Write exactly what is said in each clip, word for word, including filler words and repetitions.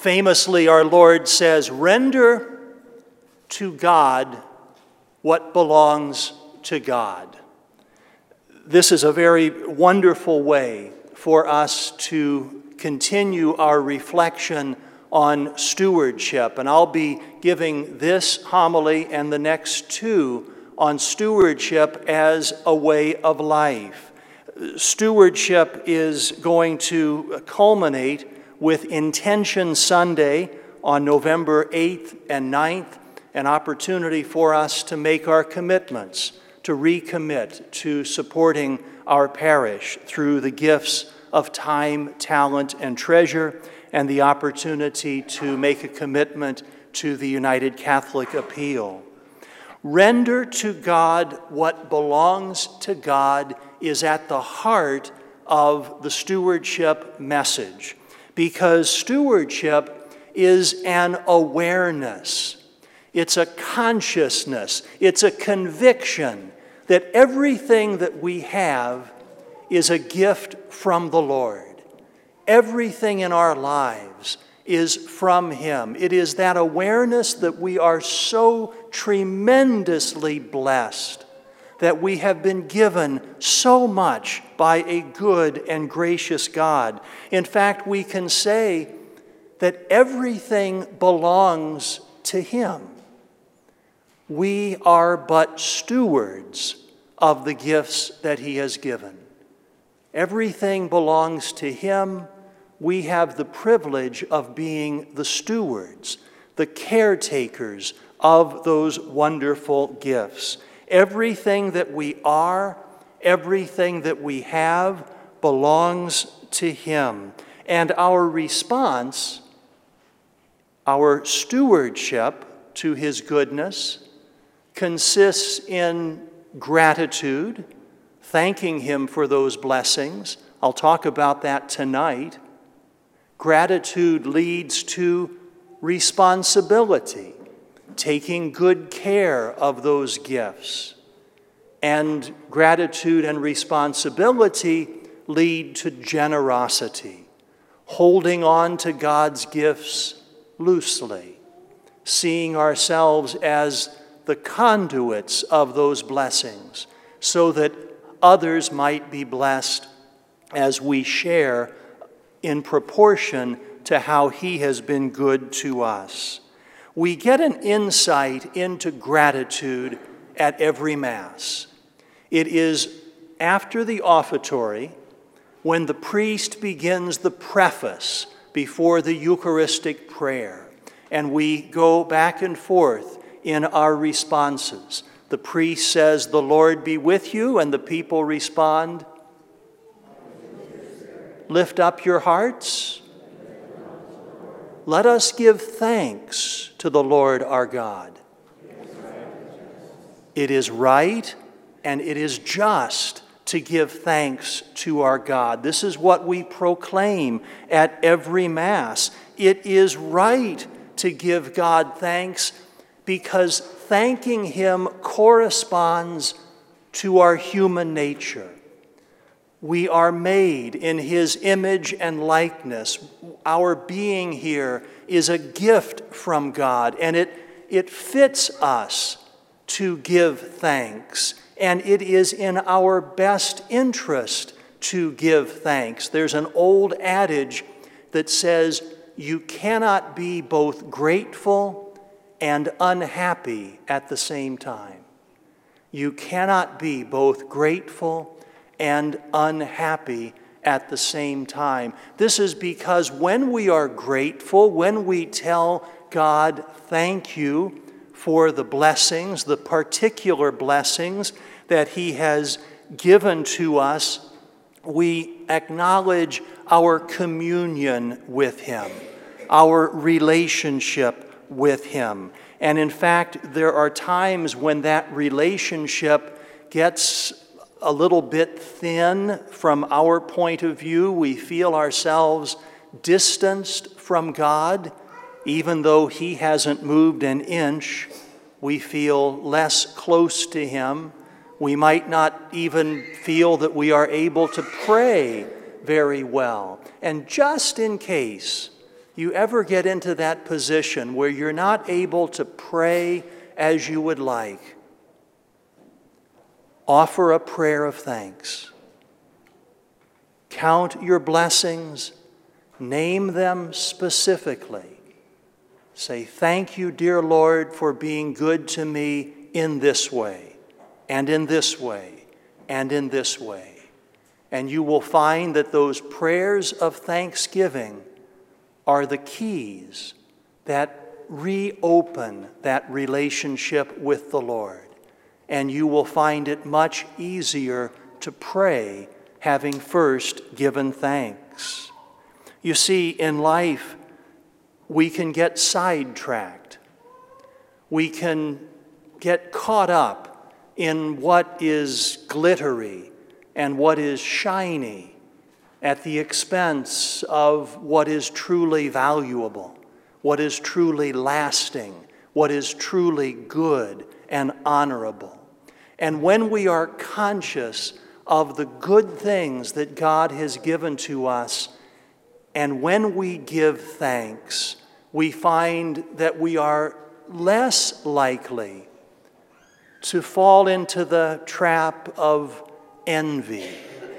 Famously, our Lord says, "Render to God what belongs to God." This is a very wonderful way for us to continue our reflection on stewardship. And I'll be giving this homily and the next two on stewardship as a way of life. Stewardship is going to culminate with Intention Sunday on November eighth and ninth, an opportunity for us to make our commitments, to recommit to supporting our parish through the gifts of time, talent, and treasure, and the opportunity to make a commitment to the United Catholic Appeal. Render to God what belongs to God is at the heart of the stewardship message, because stewardship is an awareness. It's a consciousness. It's a conviction that everything that we have is a gift from the Lord. Everything in our lives is from Him. It is that awareness that we are so tremendously blessed, that we have been given so much by a good and gracious God. In fact, we can say that everything belongs to Him. We are but stewards of the gifts that He has given. Everything belongs to Him. We have the privilege of being the stewards, the caretakers of those wonderful gifts. Everything that we are, everything that we have belongs to Him. And our response, our stewardship to His goodness, consists in gratitude, thanking Him for those blessings. I'll talk about that tonight. Gratitude leads to responsibility, taking good care of those gifts. And gratitude and responsibility lead to generosity, holding on to God's gifts loosely, seeing ourselves as the conduits of those blessings, so that others might be blessed as we share in proportion to how He has been good to us. We get an insight into gratitude at every Mass. It is after the offertory, when the priest begins the preface before the Eucharistic prayer, and we go back and forth in our responses. The priest says, "The Lord be with you," and the people respond, "Lift up your hearts. Let us give thanks to the Lord our God." It is right and it is just to give thanks to our God. This is what we proclaim at every Mass. It is right to give God thanks because thanking Him corresponds to our human nature. We are made in His image and likeness. Our being here is a gift from God, and it, it fits us to give thanks. And it is in our best interest to give thanks. There's an old adage that says, you cannot be both grateful and unhappy at the same time. You cannot be both grateful and unhappy at the same time. This is because when we are grateful, when we tell God, thank you for the blessings, the particular blessings that He has given to us, we acknowledge our communion with Him, our relationship with Him. And in fact, there are times when that relationship gets a little bit thin from our point of view. We feel ourselves distanced from God. Even though He hasn't moved an inch, we feel less close to Him. We might not even feel that we are able to pray very well. And just in case you ever get into that position where you're not able to pray as you would like, offer a prayer of thanks. Count your blessings, name them specifically. Say, thank you, dear Lord, for being good to me in this way, and in this way, and in this way. And you will find that those prayers of thanksgiving are the keys that reopen that relationship with the Lord. And you will find it much easier to pray having first given thanks. You see, in life, we can get sidetracked. We can get caught up in what is glittery and what is shiny at the expense of what is truly valuable, what is truly lasting, what is truly good and honorable. And when we are conscious of the good things that God has given to us, and when we give thanks, we find that we are less likely to fall into the trap of envy,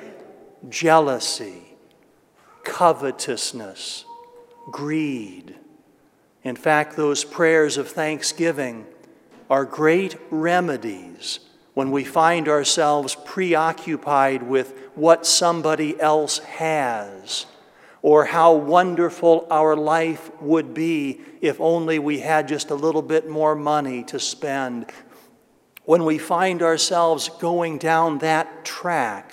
jealousy, covetousness, greed. In fact, those prayers of thanksgiving are great remedies when we find ourselves preoccupied with what somebody else has, or how wonderful our life would be if only we had just a little bit more money to spend. When we find ourselves going down that track,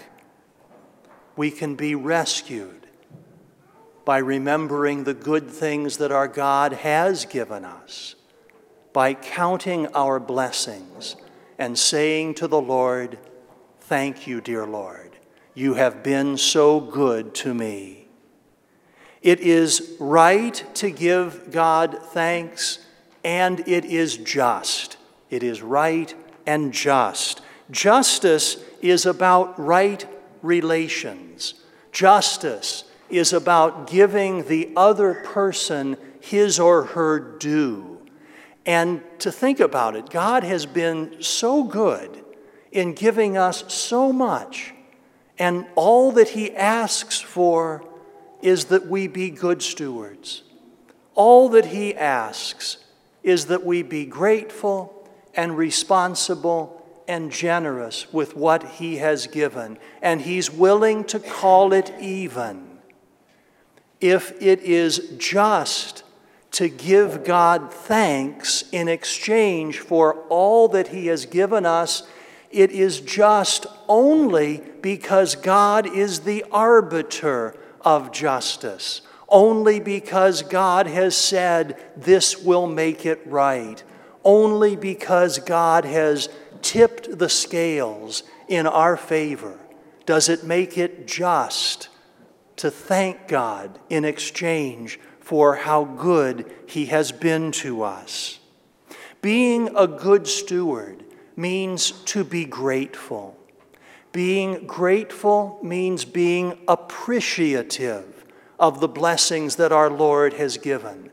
we can be rescued by remembering the good things that our God has given us, by counting our blessings and saying to the Lord, thank you, dear Lord. You have been so good to me. It is right to give God thanks, and it is just. It is right and just. Justice is about right relations. Justice is about giving the other person his or her due. And to think about it, God has been so good in giving us so much, and all that He asks for is that we be good stewards. All that He asks is that we be grateful and responsible and generous with what He has given. And He's willing to call it even. If it is just to give God thanks in exchange for all that He has given us, it is just only because God is the arbiter of justice. Only because God has said, this will make it right. Only because God has tipped the scales in our favor does it make it just to thank God in exchange for how good He has been to us. Being a good steward means to be grateful. Being grateful means being appreciative of the blessings that our Lord has given.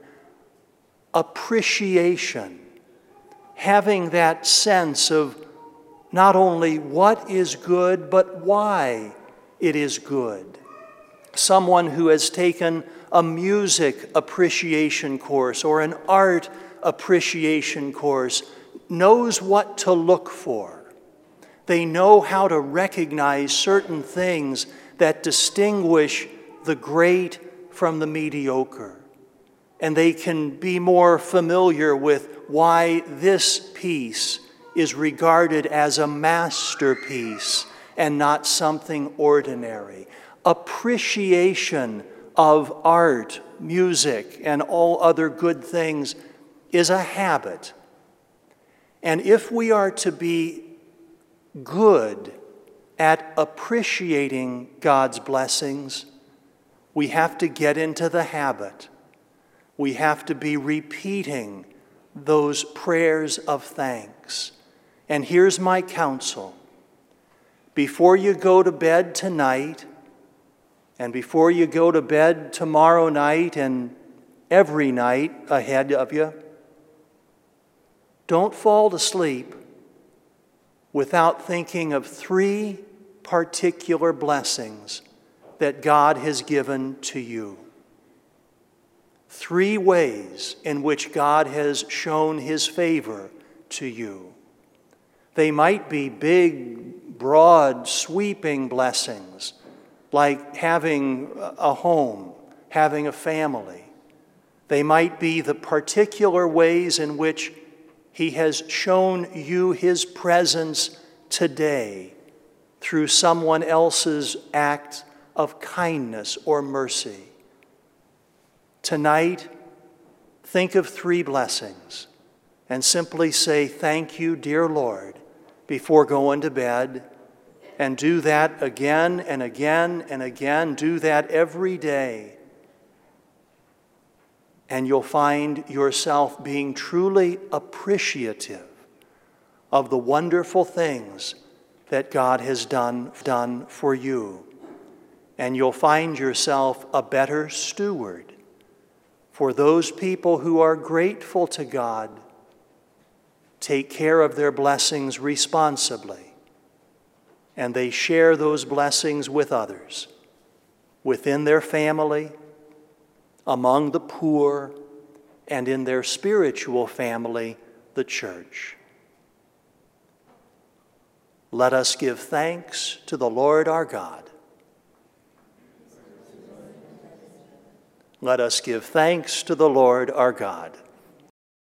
Appreciation. Having that sense of not only what is good, but why it is good. Someone who has taken a music appreciation course or an art appreciation course knows what to look for. They know how to recognize certain things that distinguish the great from the mediocre. And they can be more familiar with why this piece is regarded as a masterpiece and not something ordinary. Appreciation of art, music, and all other good things is a habit. And if we are to be good at appreciating God's blessings, we have to get into the habit. We have to be repeating those prayers of thanks. And here's my counsel. Before you go to bed tonight, and before you go to bed tomorrow night and every night ahead of you. Don't fall to sleep without thinking of three particular blessings that God has given to you. Three ways in which God has shown his favor to you. They might be big, broad, sweeping blessings, like having a home, having a family. They might be the particular ways in which he has shown you his presence today through someone else's act of kindness or mercy. Tonight, think of three blessings and simply say, "Thank you, dear Lord," before going to bed. And do that again and again and again. Do that every day. And you'll find yourself being truly appreciative of the wonderful things that God has done, done for you. And you'll find yourself a better steward for those people who are grateful to God. Take care of their blessings responsibly, and they share those blessings with others, within their family, among the poor, and in their spiritual family, the church. Let us give thanks to the Lord our God. Let us give thanks to the Lord our God.